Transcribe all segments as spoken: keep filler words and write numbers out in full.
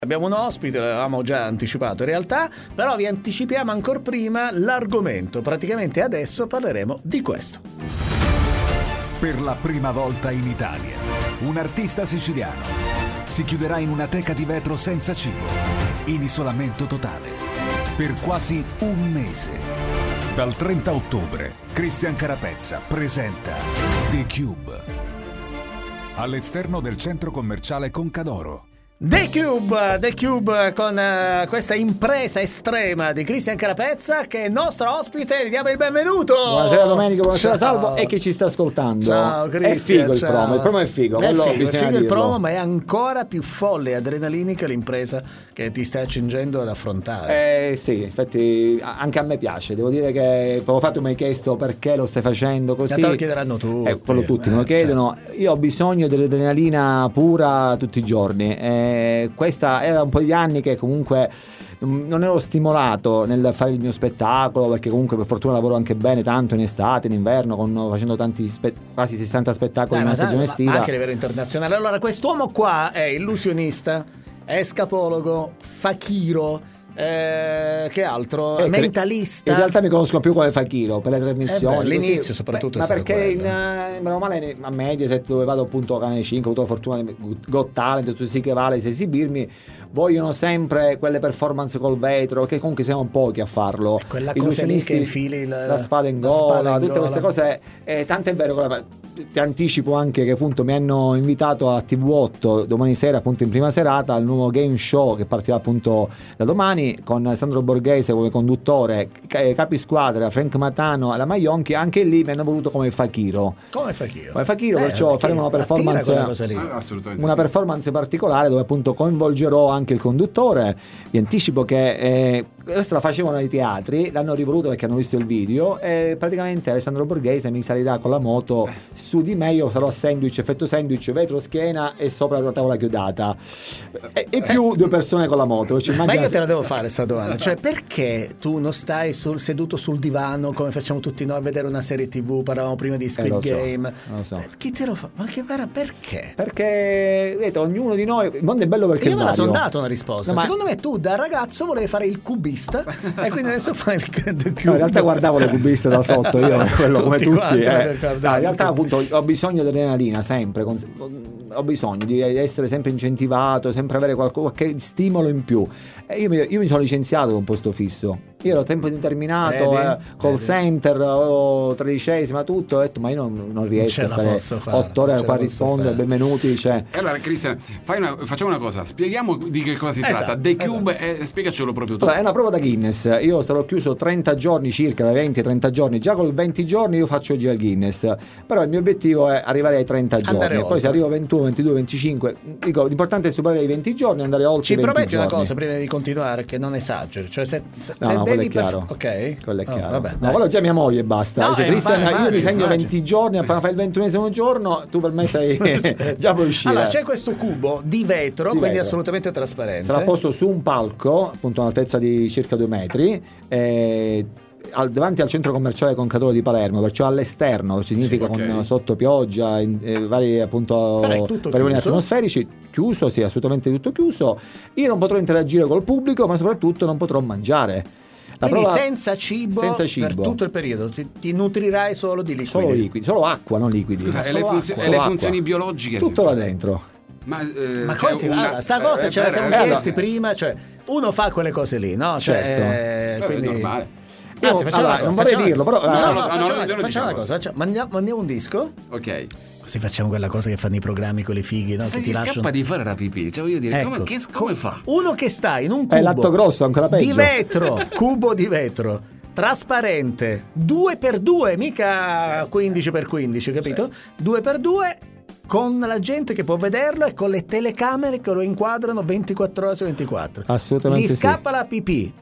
Abbiamo un ospite, l'avevamo già anticipato in realtà, però vi anticipiamo ancora prima l'argomento. Praticamente adesso parleremo di questo. Per la prima volta in Italia, un artista siciliano si chiuderà in una teca di vetro senza cibo, in isolamento totale, per quasi un mese. Dal trenta ottobre, Cristian Carapezza presenta The Cube all'esterno del centro commerciale Concadoro. The Cube, The Cube con uh, questa impresa estrema di Cristian Carapezza, che è il nostro ospite. Gli diamo il benvenuto. Buonasera Domenico, buonasera Ciao. Salvo e chi ci sta ascoltando. Ciao Cristian. È figo il ciao. promo, il promo è figo. È figo, è bisogna figo il dirlo. promo, ma è ancora più folle e adrenalinica l'impresa che ti stai accingendo ad affrontare. Eh sì, infatti anche a me piace. Devo dire che poco fa tu mi hai chiesto perché lo stai facendo così. Te lo chiederanno tutti. Eh, quello tutti eh, me lo chiedono. Certo. Io ho bisogno dell'adrenalina pura tutti i giorni. Eh, questa era un po' di anni che comunque non ero stimolato nel fare il mio spettacolo, perché comunque per fortuna lavoro anche bene tanto in estate, in inverno, con, facendo tanti spe- quasi sessanta spettacoli Dai, in una ma stagione ma estiva. anche a livello internazionale. Allora, quest'uomo qua è illusionista, è escapologo, fakiro, eh, che altro? Eh, Mentalista. In realtà mi conoscono più come Fakiro per le trasmissioni. Eh beh, all'inizio così. soprattutto Beh, è ma stato perché in, quello. in, meno male a Mediaset, dove vado appunto a Canale cinque, ho avuto la fortuna di Got Talent, tutti sì che vale esibirmi, vogliono sempre quelle performance col vetro, che comunque siamo pochi a farlo. Quella cosa lì che infili la, la spada in la gola, spada in tutte gola. queste cose. Eh, tanto è vero che ti anticipo anche che appunto mi hanno invitato a T V otto domani sera, appunto in prima serata, al nuovo game show che partirà appunto da domani, con Alessandro Borghese come conduttore, capisquadra Frank Matano alla Maionchi. Anche lì mi hanno voluto come Fakiro. Come Fakiro? Come Fakiro, Beh, perciò faremo una performance, cosa lì. Ah, assolutamente una sì. performance particolare dove appunto coinvolgerò anche il conduttore. Vi anticipo che eh, questa la facevano ai teatri, l'hanno rivoluto perché hanno visto il video, e praticamente Alessandro Borghese mi salirà con la moto su di me, io sarò a sandwich, effetto sandwich, vetro schiena e sopra la tavola chiodata, e, e più due persone con la moto. Cioè, Ma immagina- io te la devo fare sta domanda, cioè perché tu non stai sul, seduto sul divano come facciamo tutti noi a vedere una serie tv, parlavamo prima di Squid Eh, lo so, Game, lo so. Eh, chi te lo fa? Ma che guarda, perché? Perché vedete, ognuno di noi, il mondo è bello perché Io me la vario. sono dato una risposta. No, ma- Secondo me tu da ragazzo volevi fare il cubista e quindi adesso fai il The Cube. No, in realtà guardavo le cubiste da sotto, io quello come tutti. quanti, eh. guardate, No, in realtà tutti. appunto ho bisogno di adrenalina sempre, con- ho bisogno di essere sempre incentivato, sempre avere qualco- qualche stimolo in più. E io, mi, io mi sono licenziato con un posto fisso. Io ero a tempo indeterminato, Vedi? eh, call Vedi? center, o tredicesima, tutto. Ho detto, ma io non, non riesco ce a la stare posso fare, otto ore non ce qua a la posso rispondere, fare. benvenuti. Cioè. E allora Cristian, fai una, facciamo una cosa, spieghiamo di che cosa si Esatto, tratta. The Cube, e spiegacelo proprio tu. Allora, è una prova da Guinness. Io sarò chiuso trenta giorni circa, da venti a trenta giorni. Già col venti giorni io faccio oggi al Guinness. Però il mio obiettivo è arrivare ai trenta Andare giorni. Poi oltre. se arrivo a ventuno, ventidue, venticinque, dico, l'importante è superare i venti giorni e andare oltre Ci i venti prometti una giorni. cosa prima di continuare, che non esageri, cioè se, se, No, se no, quello devi è chiaro. per... ok, Quello è Oh, chiaro. vabbè, no, dai. quello già mia moglie basta. No, Dice, eh, Cristian, immagino, io mi segno immagino. venti giorni, appena fai il ventunesimo giorno, tu per me sei già puoi uscire. Allora c'è questo cubo di vetro, Di quindi vetro. assolutamente trasparente. Sarà posto su un palco, appunto a un'altezza di circa due metri, eh, al- davanti al centro commerciale Concadoro di Palermo, perciò all'esterno, significa Sì, ok. con sotto pioggia, in, eh, vari appunto Però è tutto fenomeni chiuso? atmosferici, chiuso, sì, assolutamente tutto chiuso. Io non potrò interagire col pubblico, ma soprattutto non potrò mangiare. La Quindi prova- senza cibo, senza per cibo. tutto il periodo, ti, ti nutrirai solo di liquidi. Solo liquidi, solo acqua, non liquidi. Scusa, Ma e le, solo funzio- acqua, e le solo funzioni acqua. biologiche? Tutto là dentro. Ma, eh, Ma c'è come si una- fa? Sta cosa eh, ce la eh, siamo eh, chiesti eh, prima, cioè uno fa quelle cose lì, no? Cioè, Certo. eh, eh, quindi... È normale. Anzi, Io- facciamo allora, una non cosa, vorrei facciamo dirlo, una però- cosa. no, No, no, no, no, facciamo no, una- non facciamo diciamo una cosa, facciamo- mandiamo, mandiamo un disco, Ok. così facciamo quella cosa che fanno i programmi con le fighe, no? Se Che gli ti lasciano... scappa di fare la pipì, cioè voglio dire, Ecco, come, che- come fa? Uno che sta in un cubo È l'atto grosso, ancora peggio. di vetro, cubo di vetro, trasparente, due per due, mica quindici per quindici, capito? due per due, con la gente che può vederlo e con le telecamere che lo inquadrano ventiquattro ore su ventiquattro. Assolutamente Gli sì. scappa la pipì.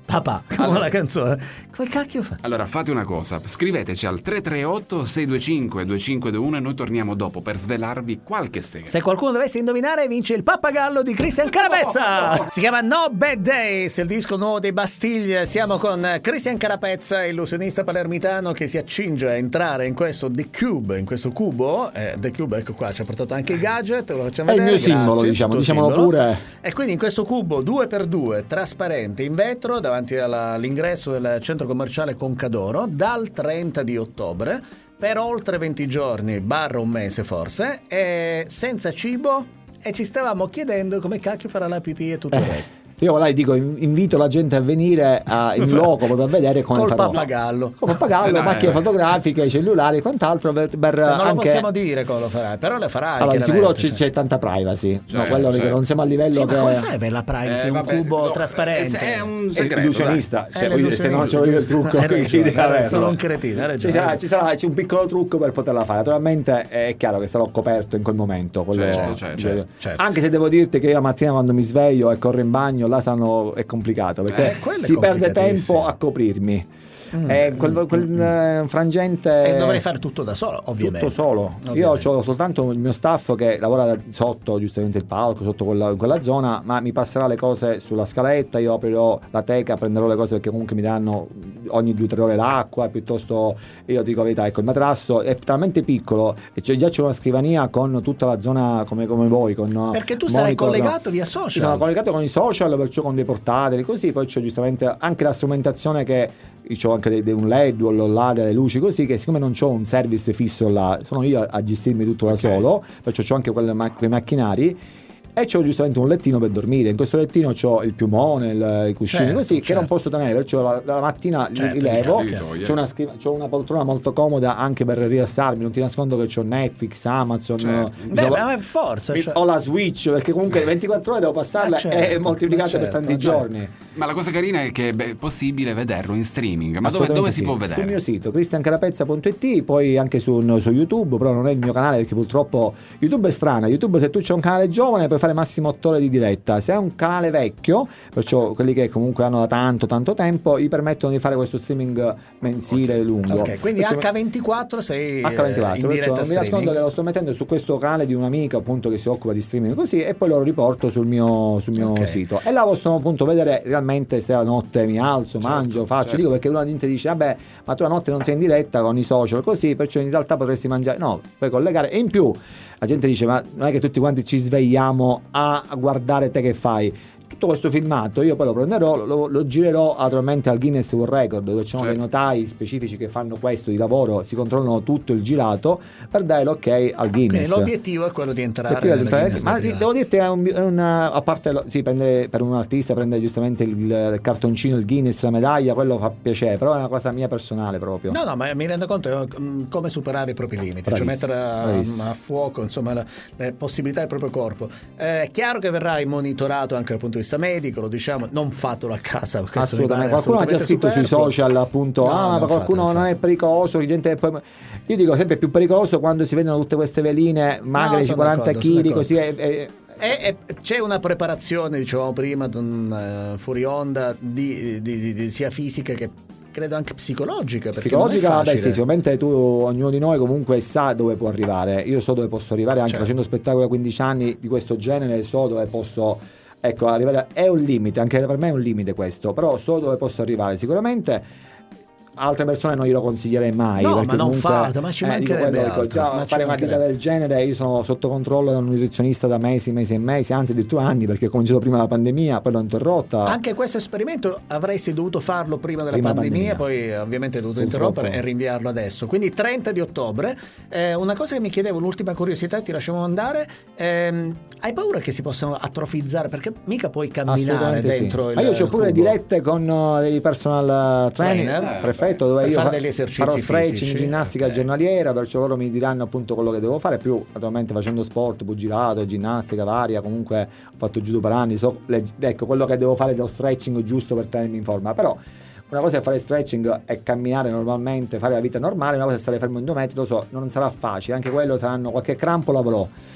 papà, come allora, la canzone. Come cacchio fa? Allora fate una cosa, scriveteci al tre tre otto sei due cinque due cinque due uno e noi torniamo dopo per svelarvi qualche segreto. Se qualcuno dovesse indovinare vince il pappagallo di Cristian Carapezza. Si chiama No Bad Days, il disco nuovo dei Bastille. Siamo con Cristian Carapezza, illusionista palermitano che si accinge a entrare in questo The Cube, in questo cubo. eh, The Cube, ecco qua, ci ha portato anche i gadget, lo facciamo È il vedere. mio simbolo, Grazie, diciamo, il tuo diciamolo simbolo. pure. E quindi in questo cubo due per due trasparente in vetro davanti alla, all'ingresso del centro commerciale Concadoro dal trenta di ottobre per oltre venti giorni, barra un mese forse, e senza cibo, e ci stavamo chiedendo come cacchio farà la pipì e tutto il resto. Io là dico, invito la gente a venire a, in loco proprio a vedere come Col farò. pappagallo. Con pappagallo, Eh, macchine dai. fotografiche, cellulari e quant'altro per, per Cioè, non lo anche... possiamo dire come lo farai, però le farai. Allora, di sicuro c'è, chiaramente, c'è tanta privacy. Certo, no, quello che certo. non siamo a livello sì, che... ma come fai a avere la privacy Eh, un vabbè, cubo no, trasparente? È un È segreto. illusionista, dai. cioè, È voglio dire, se non c'è illusionista, il trucco, hai quindi ragione, devi averlo. sono un cretino, hai Ci ragione. sarà, ci sarà c'è un piccolo trucco per poterla fare. Naturalmente è chiaro che sarò coperto in quel momento. quello- Certo, certo, cioè, certo. Anche se devo dirti che io la mattina quando mi sveglio e corro in bagno, là sanno, è complicato perché Eh, quello è si perde complicatissimo. tempo a coprirmi. Eh, quel, quel eh, frangente E dovrei fare tutto da solo, ovviamente. tutto solo. Ovviamente. Io ho soltanto il mio staff che lavora da- sotto giustamente il palco, sotto quella, quella zona, ma mi passerà le cose sulla scaletta, io aprirò la teca, prenderò le cose perché comunque mi danno ogni due o tre ore l'acqua, piuttosto io dico la verità, ecco il matrasso è talmente piccolo e c'è, già c'è una scrivania con tutta la zona come, come voi, con Perché tu sarai monitor. collegato via Io sono social. collegato con i social, perciò con dei portatili, così poi c'è giustamente anche la strumentazione che io ho anche dei, dei, un L E D o là, delle luci così, che siccome non c'ho un service fisso là, sono io a, a gestirmi tutto da Ok. solo, perciò c'ho anche quelle ma- quei macchinari e c'ho giustamente un lettino per dormire. In questo lettino c'ho il piumone, il, i cuscini Certo, così, che certo. non posso tenere, perciò la, la mattina li- Certo, li levo. li togli, C'ho una, scriva- c'ho una poltrona molto comoda anche per rilassarmi, non ti nascondo che c'ho Netflix, Amazon, Certo. mi Beh, sono- ma per forza. mi- cioè- ho la Switch perché comunque ventiquattro ore devo passarla Ma certo, e moltiplicata ma per tanti certo, giorni. Ma la cosa carina è che beh, è possibile vederlo in streaming. Ma dove, Assolutamente dove si sì. può Sul vedere? mio sito cristian carapezza punto it, poi anche su, su YouTube, però non è il mio canale perché purtroppo YouTube è strana. YouTube, se tu c'è un canale giovane puoi fare massimo otto ore di diretta. Se è un canale vecchio, perciò quelli che comunque hanno da tanto tanto tempo, gli permettono di fare questo streaming mensile lungo. Ok, quindi Perciò- acca ventiquattro sei acca ventiquattro, in perciò diretta non mi nascondo streaming. che lo sto mettendo su questo canale di un'amica appunto che si occupa di streaming così e poi lo riporto sul mio, sul mio Ok. sito e là posso appunto vedere realmente se la notte mi alzo, mangio, faccio, certo. dico perché una gente dice vabbè ma tu la notte non sei in diretta con i social così perciò in realtà potresti mangiare, no, puoi collegare e in più la gente dice ma non è che tutti quanti ci svegliamo a guardare te che fai. Tutto questo filmato io poi lo prenderò, lo, lo girerò naturalmente al Guinness World Record dove ci sono Certo. dei notai specifici che fanno questo di lavoro, si controllano tutto il girato per dare l'ok al Quindi Guinness. l'obiettivo è quello di entrare Perché nella entrare- Guinness ma dei privati. devo dirti è un, è una- a parte lo- sì, prendere per un artista prendere giustamente il, il cartoncino, il Guinness, la medaglia, quello fa piacere, però è una cosa mia personale proprio. No, no, ma mi rendo conto mm, come superare i propri limiti, cioè Bravissimo, mettere a, bravissimo. a fuoco insomma, la- le possibilità del proprio corpo. È chiaro che verrai monitorato anche dal punto di vista medico, lo diciamo, non fatelo a casa. questo mi Assolutamente, pare qualcuno ha già assolutamente scritto sui superfluo. social appunto No, ah non ma qualcuno fatelo, non è fatelo. pericoloso, che gente poi... io dico sempre è più pericoloso quando si vedono tutte queste veline magre di sono quaranta d'accordo, sono chili d'accordo. così è- è- E, e c'è una preparazione, dicevamo prima, mm, fuori onda, di, di- di- di- sia fisica che credo anche psicologica. Perché psicologica, non è beh sì, facile. sicuramente tu, ognuno di noi comunque sa dove può arrivare. Io so dove posso arrivare anche Certo. facendo spettacoli a quindici anni di questo genere, so dove posso, ecco, arrivare. È un limite, anche per me è un limite questo, però so dove posso arrivare sicuramente. Altre persone non glielo consiglierei mai. No, perché ma non comunque, fate, ma ci eh, dico mancherebbe quello, dico, altro, già ma ci fare una vita mancherebbe. del genere, io sono sotto controllo da un nutrizionista da mesi, mesi e mesi, anzi addirittura anni, perché ho cominciato prima la pandemia, poi l'ho interrotta. Anche questo esperimento avresti dovuto farlo prima della Prima pandemia, pandemia. poi ovviamente hai dovuto Purtroppo. interrompere e rinviarlo adesso. Quindi trenta di ottobre. Eh, una cosa che mi chiedevo, un'ultima curiosità, e ti lasciamo andare. Ehm, hai paura che si possano atrofizzare? Perché mica puoi camminare Assolutamente sì. dentro il Ma io ho pure cubo. dirette con uh, dei personal trainer, Trainer? perfetto, dove Per io fare fa- degli esercizi farò stretching, fisici. ginnastica Ok. giornaliera, perciò loro mi diranno appunto quello che devo fare, più naturalmente facendo sport, pugilato, ginnastica varia, comunque ho fatto judo per anni, so, le- ecco quello che devo fare dello stretching giusto per tenermi in forma, però una cosa è fare stretching e camminare normalmente, fare la vita normale, una cosa è stare fermo in due metri, lo so, non sarà facile, anche quello saranno, qualche crampo l'avrò.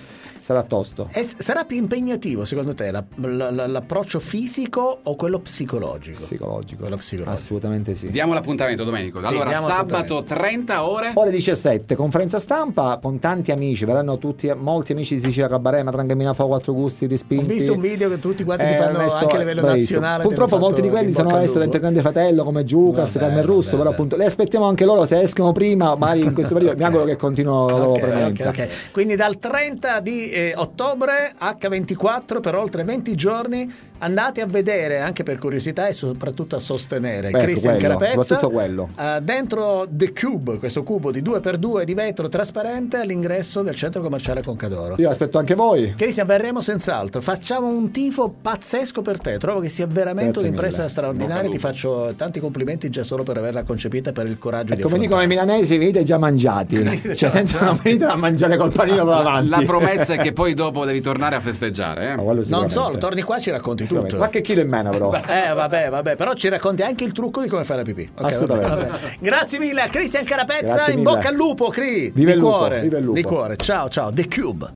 sarà tosto. E s- sarà più impegnativo secondo te la- la- la- l'approccio fisico o quello psicologico? Psicologico. Quello psicologico. Assolutamente sì. Diamo l'appuntamento, Domenico. Allora, diamo sabato trenta ore. Ore diciassette, conferenza stampa con tanti amici, verranno tutti, molti amici di Sicilia Cabaret, ma Trangamina fa quattro gusti Ho respinti. visto un video che tutti quanti ti Eh, fanno Ernesto, anche a livello bravissimo. nazionale. Purtroppo ti hanno molti di fatto quelli in sono bocca al adesso lupo. dentro il Grande Fratello come Giucas, Vabbè, Carmen Russo, vabbè, però vabbè. appunto li aspettiamo anche loro, se escono prima, magari in questo periodo, mi auguro che continuino la loro Ok, permanenza. ok, ok. Quindi dal trenta di eh, ottobre acca ventiquattro per oltre venti giorni andate a vedere, anche per curiosità e soprattutto a sostenere Ecco, Christian quello, Carapezza soprattutto quello. eh, dentro The Cube, questo cubo di due per due di vetro trasparente all'ingresso del centro commerciale Concadoro. Io aspetto anche voi. Christian, verremo senz'altro, facciamo un tifo pazzesco per te, trovo che sia veramente Grazie un'impresa mille. straordinaria, ti Bocca al faccio tanti complimenti già solo per averla concepita e per il coraggio E di come dicono i affrontare. milanesi, venite già mangiati. Cioè, senza non venite a mangiare col panino davanti. La promessa è che poi dopo devi tornare a festeggiare. Eh? Ma quello Non sicuramente. solo, torni qua ci racconti Sicuramente. tutto. Qualche chilo in meno però. Eh vabbè, vabbè, però ci racconti anche il trucco di come fare la pipì. Ok, Assolutamente. vabbè, vabbè. Grazie mille a Christian Carapezza, Grazie in mille. bocca al lupo, Cri. Viva di il lupo, cuore, viva il lupo. di cuore. Ciao, ciao. The Cube.